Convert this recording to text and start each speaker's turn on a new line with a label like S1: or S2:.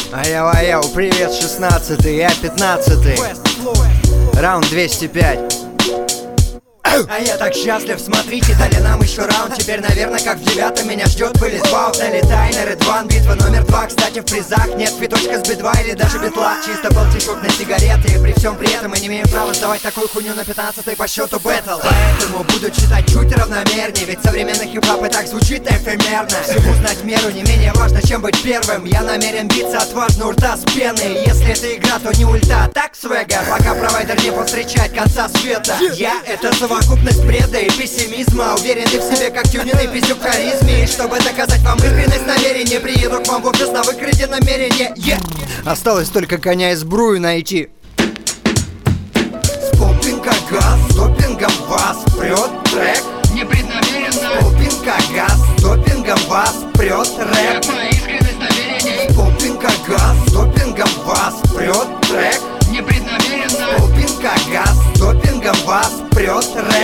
S1: Аяу, привет, 16-й, я 15-й. Раунд 205. А я так счастлив, смотрите, дали нам еще раунд. Теперь, наверное, как в 9-м меня ждет вылет баут. Налетай на Red One, битва номер 2. Кстати, в призах нет фиточка с B2 или даже битла. Чисто болтишок на сигареты, и при всем при этом мы не имеем права сдавать такую хуйню на 15-й по счету бэтл. Поэтому буду читать чуть равномернее, ведь современный хип-хоп и так звучит эфемерно. Всему знать меру не менее важно, чем быть первым. Я намерен биться отважно у рта с пеной. Если это игра, то не ульта, так свегер. Пока провайдер не повстречает конца света. Я это совокупность бреда и пессимизма. Уверенный в себе, как тюненный пиздюк в харизме. И чтобы доказать вам искренность намерений, приеду к вам в офис на выкрыте намерение. Осталось только коня и сбрую найти. Спопинга газ, допингом вас прет трек.
S2: Непреднамеренно.
S1: Спопинга газ, допингом вас прет рэп.
S2: Искренность намерений.
S1: Спопинга газ, допингом вас прет трек.
S2: Непреднамеренно.
S1: Спопинга газ, допингом вас прет рэп.